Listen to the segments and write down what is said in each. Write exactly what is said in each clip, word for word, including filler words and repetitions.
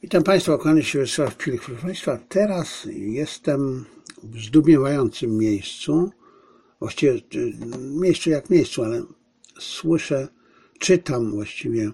Witam Państwa, kłaniam się Wiesław Pilich. Proszę Państwa, teraz jestem w zdumiewającym miejscu, właściwie miejscu jak miejscu, ale słyszę, czytam właściwie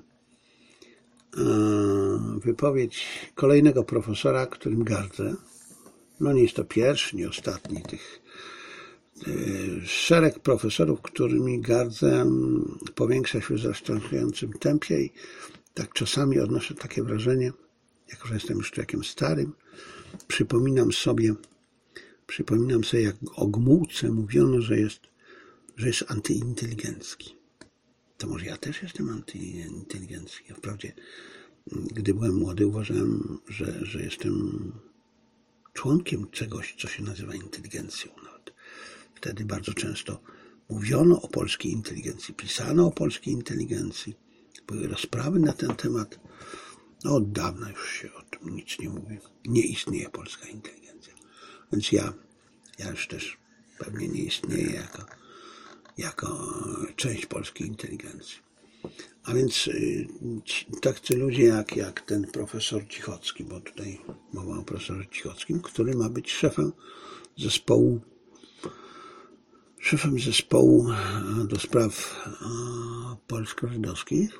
wypowiedź kolejnego profesora, którym gardzę. No nie jest to pierwszy, nie ostatni tych szereg profesorów, którymi gardzę, powiększa się w zastraszającym tempie i tak czasami odnoszę takie wrażenie, jako że jestem już człowiekiem starym, przypominam sobie, przypominam sobie, jak o Gomułce mówiono, że jest, że jest antyinteligencki. To może ja też jestem antyinteligencki. Wprawdzie, gdy byłem młody, uważałem, że, że jestem członkiem czegoś, co się nazywa inteligencją. Nawet wtedy bardzo często mówiono o polskiej inteligencji, pisano o polskiej inteligencji, były rozprawy na ten temat. No od dawna już się o tym nic nie mówi. Nie istnieje polska inteligencja. Więc ja, ja już też pewnie nie istnieję jako, jako część polskiej inteligencji. A więc tacy ludzie jak, jak ten profesor Cichocki, bo tutaj mowa o profesorze Cichockim, który ma być szefem zespołu, szefem zespołu do spraw polsko-żydowskich.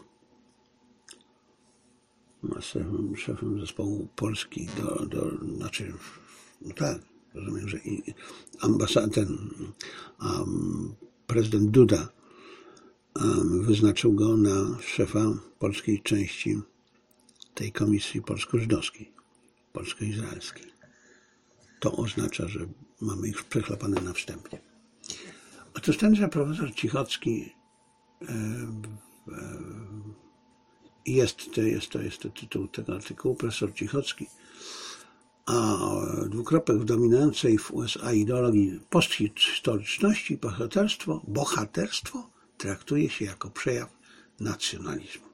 Szefem, szefem zespołu Polski do, do znaczy, no tak, rozumiem, że ambasad, ten um, prezydent Duda um, wyznaczył go na szefa polskiej części tej komisji polsko-żydowskiej, polsko-izraelskiej. To oznacza, że mamy już przechlapane na wstępie. Otóż tenże profesor Cichocki e, e, Jest to, jest, to, jest to tytuł tego artykułu, profesor Cichocki, a dwukropek w dominującej w U S A ideologii posthistoryczności bohaterstwo, bohaterstwo traktuje się jako przejaw nacjonalizmu.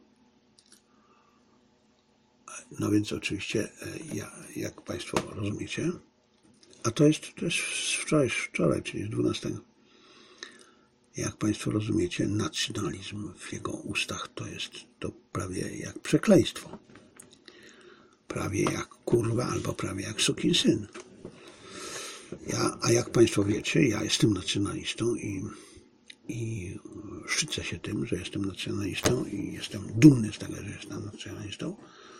No więc oczywiście, jak Państwo rozumiecie, a to jest, to jest wczoraj, wczoraj, czyli dwunastego. Jak Państwo rozumiecie, nacjonalizm w jego ustach to jest to prawie jak przekleństwo. Prawie jak kurwa albo prawie jak sukinsyn. Ja, a jak Państwo wiecie, ja jestem nacjonalistą i, i szczycę się tym, że jestem nacjonalistą i jestem dumny z tego, że jestem nacjonalistą.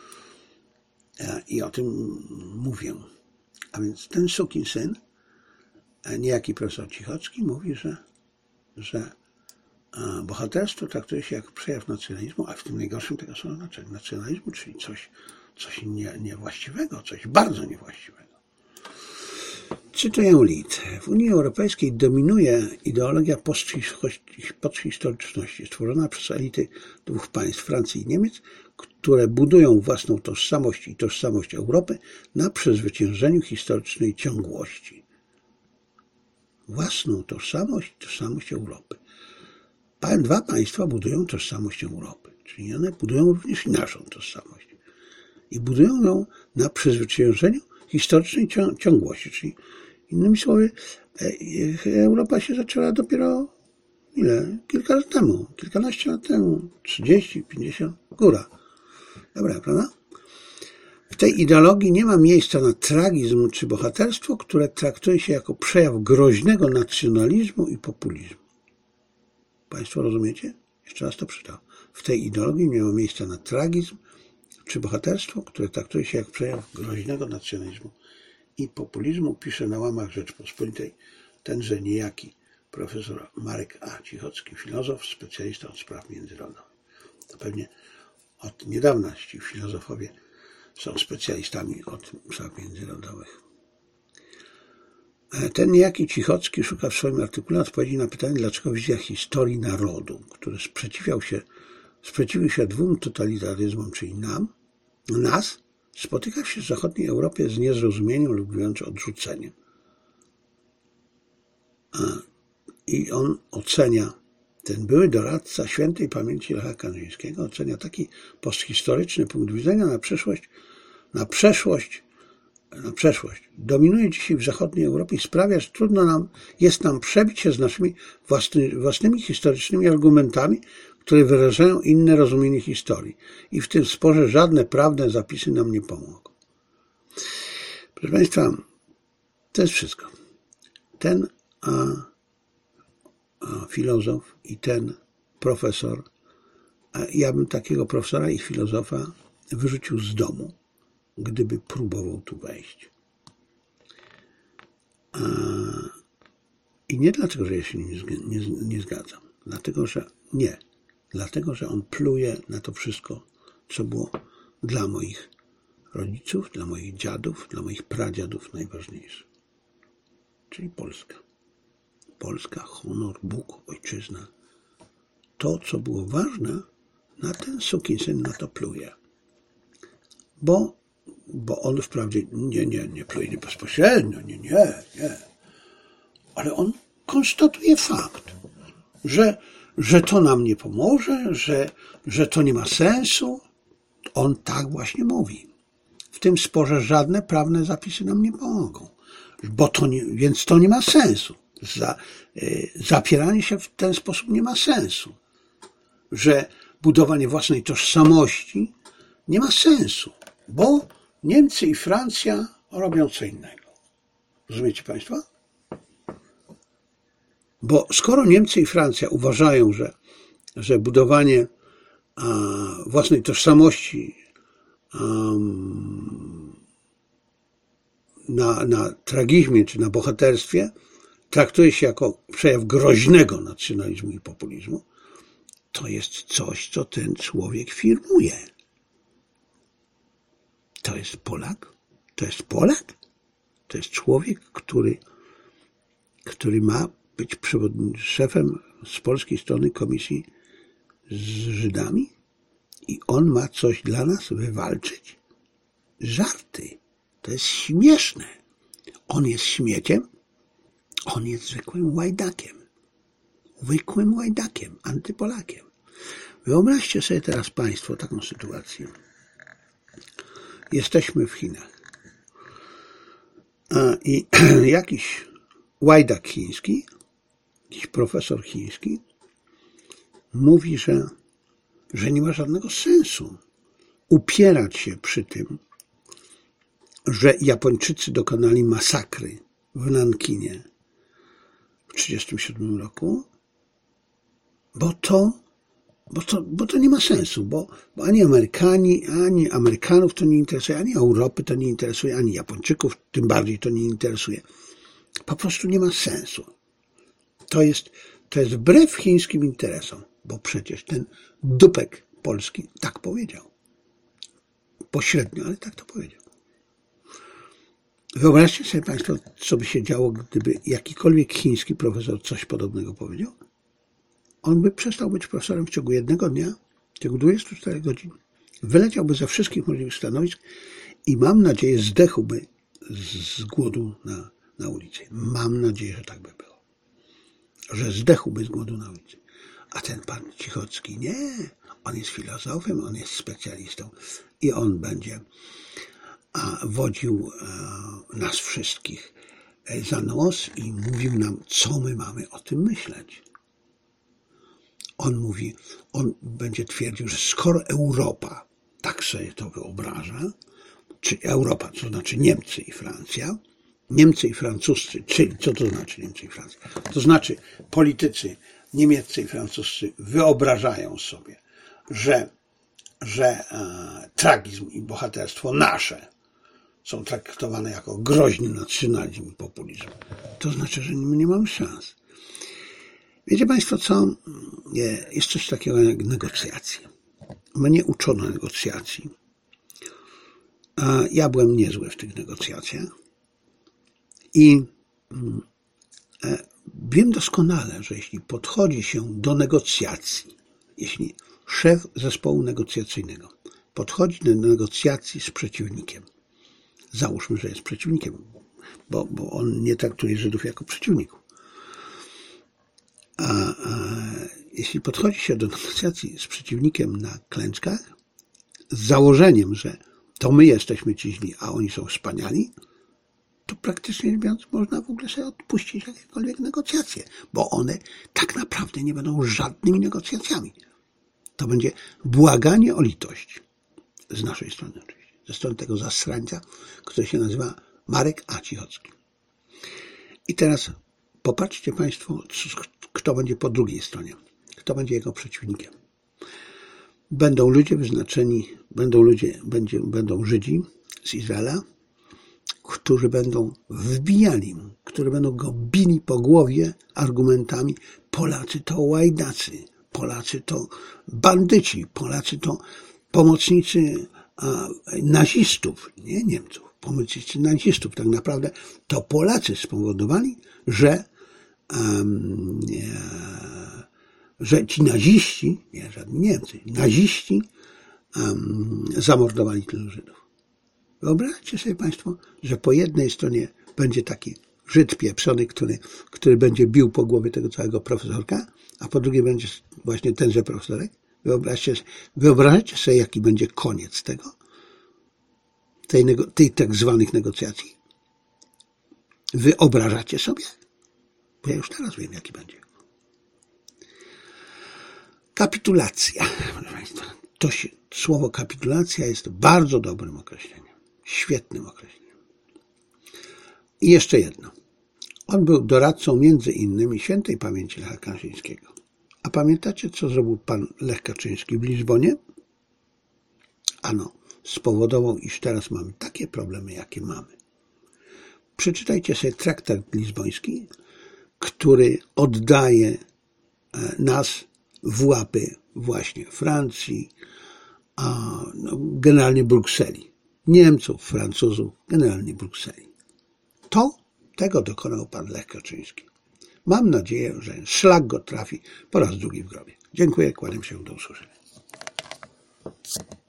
I o tym mówię. A więc ten sukinsyn, niejaki profesor Cichocki mówi, że że bohaterstwo traktuje się jak przejaw nacjonalizmu, a w tym najgorszym tego słowa znaczeniu nacjonalizmu, czyli coś, coś nie, niewłaściwego, coś bardzo niewłaściwego. Cytuję Lid. W Unii Europejskiej dominuje ideologia posthistoryczności stworzona przez elity dwóch państw, Francji i Niemiec, które budują własną tożsamość i tożsamość Europy na przezwyciężeniu historycznej ciągłości. Własną tożsamość, tożsamość Europy. Dwa państwa budują tożsamość Europy, czyli one budują również naszą tożsamość. I budują ją na przezwyciężeniu historycznej ciągłości, czyli innymi słowy, Europa się zaczęła dopiero ile? Kilka lat temu, kilkanaście lat temu, trzydzieści, pięćdziesiąt, góra. Dobra, prawda? W tej ideologii nie ma miejsca na tragizm czy bohaterstwo, które traktuje się jako przejaw groźnego nacjonalizmu i populizmu. Państwo rozumiecie? Jeszcze raz to przeczytam. W tej ideologii nie ma miejsca na tragizm czy bohaterstwo, które traktuje się jako przejaw groźnego nacjonalizmu i populizmu. Pisze na łamach Rzeczpospolitej tenże niejaki profesor Marek A. Cichocki, filozof, specjalista od spraw międzynarodowych. To pewnie od niedawna ci filozofowie są specjalistami od spraw międzynarodowych. Ten niejaki Cichocki szuka w swoim artykule odpowiedzi na pytanie, dlaczego wizja historii narodu, który sprzeciwiał się, sprzeciwił się dwóm totalitaryzmom, czyli nam, nas, spotyka się w zachodniej Europie z niezrozumieniem lub wręcz odrzuceniem. I on ocenia, ten były doradca świętej pamięci Lecha Kaczyńskiego, ocenia taki posthistoryczny punkt widzenia na przyszłość, na przeszłość, na przeszłość. Dominuje dzisiaj w zachodniej Europie i sprawia, że trudno nam jest nam przebić się z naszymi własny, własnymi historycznymi argumentami, które wyrażają inne rozumienie historii. I w tym sporze żadne prawne zapisy nam nie pomogą. Proszę Państwa, to jest wszystko. Ten a, a, filozof i ten profesor, a ja bym takiego profesora i filozofa wyrzucił z domu, gdyby próbował tu wejść. A, I nie dlatego, że ja się nie, nie, nie zgadzam. Dlatego, że nie. Dlatego, że on pluje na to wszystko, co było dla moich rodziców, dla moich dziadów, dla moich pradziadów najważniejsze. Czyli Polska. Polska, honor, Bóg, ojczyzna. To, co było ważne, na ten sukinsyn na to pluje. Bo, bo on wprawdzie nie, nie, nie pluje nie bezpośrednio, nie, nie, nie. Ale on konstatuje fakt, że, że to nam nie pomoże, że, że to nie ma sensu. On tak właśnie mówi. W tym sporze żadne prawne zapisy nam nie pomogą. Bo to nie, więc to nie ma sensu. Za, y, zapieranie się w ten sposób nie ma sensu. Że budowanie własnej tożsamości nie ma sensu. Bo Niemcy i Francja robią co innego. Rozumiecie Państwo? Bo skoro Niemcy i Francja uważają, że, że budowanie a, własnej tożsamości um, na, na tragizmie czy na bohaterstwie traktuje się jako przejaw groźnego nacjonalizmu i populizmu, to jest coś, co ten człowiek firmuje. To jest Polak? To jest Polak? To jest człowiek, który, który ma być szefem z polskiej strony komisji z Żydami i on ma coś dla nas wywalczyć? Żarty. To jest śmieszne. On jest śmieciem, on jest zwykłym łajdakiem. Zwykłym łajdakiem, antypolakiem. Wyobraźcie sobie teraz Państwo taką sytuację. Jesteśmy w Chinach i jakiś łajdak chiński, jakiś profesor chiński mówi, że, że nie ma żadnego sensu upierać się przy tym, że Japończycy dokonali masakry w Nankinie w tysiąc dziewięćset trzydziestym siódmym roku, bo to, bo to, bo to nie ma sensu, bo, bo ani Amerykanie, ani Amerykanów to nie interesuje, ani Europy to nie interesuje, ani Japończyków tym bardziej to nie interesuje. Po prostu nie ma sensu. To jest, to jest wbrew chińskim interesom, bo przecież ten dupek polski tak powiedział. Pośrednio, ale tak to powiedział. Wyobraźcie sobie Państwo, co by się działo, gdyby jakikolwiek chiński profesor coś podobnego powiedział. On by przestał być profesorem w ciągu jednego dnia, w ciągu dwudziestu czterech godzin. Wyleciałby ze wszystkich możliwych stanowisk i mam nadzieję zdechłby z głodu na, na ulicy. Mam nadzieję, że tak by było. Że zdechłby z głodu na ulicy. A ten pan Cichocki nie. On jest filozofem, on jest specjalistą i on będzie a, wodził a, nas wszystkich za nos i mówił nam, co my mamy o tym myśleć. On mówi, on będzie twierdził, że skoro Europa tak sobie to wyobraża, czy Europa, to znaczy Niemcy i Francja, Niemcy i francuscy, czyli co to znaczy Niemcy i Francja? To znaczy politycy niemieccy i francuscy wyobrażają sobie, że, że e, tragizm i bohaterstwo nasze są traktowane jako groźny nacjonalizm i populizm. To znaczy, że my nie mamy szans. Wiecie Państwo co? Jest coś takiego jak negocjacje. Mnie uczono negocjacji. Ja byłem niezły w tych negocjacjach. I wiem doskonale, że jeśli podchodzi się do negocjacji, jeśli szef zespołu negocjacyjnego podchodzi do negocjacji z przeciwnikiem, załóżmy, że jest przeciwnikiem, bo, bo on nie traktuje Żydów jako przeciwników. A, a jeśli podchodzi się do negocjacji z przeciwnikiem na klęczkach, z założeniem, że to my jesteśmy ci źli, a oni są wspaniali, to praktycznie mówiąc można w ogóle sobie odpuścić jakiekolwiek negocjacje, bo one tak naprawdę nie będą żadnymi negocjacjami. To będzie błaganie o litość z naszej strony oczywiście, ze strony tego zasrańca, który się nazywa Marek A. Cichocki. I teraz popatrzcie Państwo, kto będzie po drugiej stronie, kto będzie jego przeciwnikiem. Będą ludzie wyznaczeni, będą ludzie, będzie, będą Żydzi z Izraela, którzy będą wbijali mu, którzy będą go bili po głowie argumentami: Polacy to łajdacy, Polacy to bandyci, Polacy to pomocnicy a, nazistów, nie Niemców, pomocnicy nazistów. Tak naprawdę to Polacy spowodowali, że, um, nie, że ci naziści, nie żadni Niemcy, naziści um, zamordowali tylu Żydów. Wyobraźcie sobie Państwo, że po jednej stronie będzie taki Żyd pieprzony, który, który będzie bił po głowie tego całego profesorka, a po drugiej będzie właśnie tenże profesorek. Wyobraźcie, wyobraźcie sobie, jaki będzie koniec tego, tej, tej tak zwanych negocjacji. Wyobrażacie sobie? Bo ja już teraz wiem, jaki będzie. Kapitulacja, proszę Państwa. To się, słowo kapitulacja jest bardzo dobrym określeniem. Świetnym określeniem. I jeszcze jedno. On był doradcą między innymi świętej pamięci Lecha Kaczyńskiego. A pamiętacie, co zrobił pan Lech Kaczyński w Lizbonie? Ano, spowodował, iż teraz mamy takie problemy, jakie mamy. Przeczytajcie sobie traktat lizboński, który oddaje nas w łapy właśnie Francji, a no, generalnie Brukseli. Niemców, Francuzów, generalnie Brukseli. To, tego dokonał pan Lech Kaczyński. Mam nadzieję, że szlak go trafi po raz drugi w grobie. Dziękuję, kłaniam się, do usłyszenia.